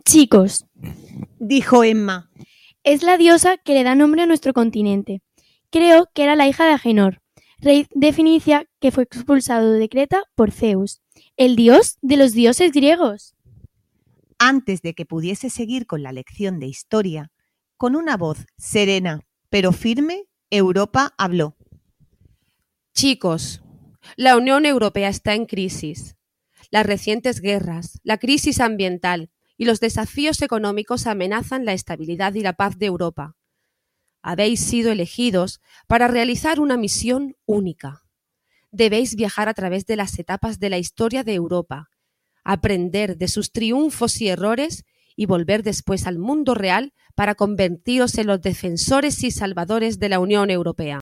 Chicos, dijo Emma. es la diosa que le da nombre a nuestro continente. Creo que era la hija de Agenor, rey de Fenicia que fue expulsado de Creta por Zeus, el dios de los dioses griegos. Antes de que pudiese seguir con la lección de historia, con una voz serena pero firme, Europa habló. Chicos, la Unión Europea está en crisis. Las recientes guerras, la crisis ambiental y los desafíos económicos amenazan la estabilidad y la paz de Europa. Habéis sido elegidos para realizar una misión única. Debéis viajar a través de las etapas de la historia de Europa, aprender de sus triunfos y errores y volver después al mundo real para convertiros en los defensores y salvadores de la Unión Europea.